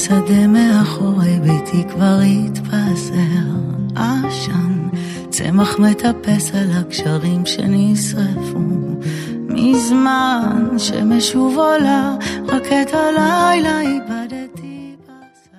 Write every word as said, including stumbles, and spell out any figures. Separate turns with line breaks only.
השדה מאחורי ביתי כבר התפזר עשן, צמח מטפס על הקשרים שנשרפו מזמן, שמש ובולה רק את הלילה איבד.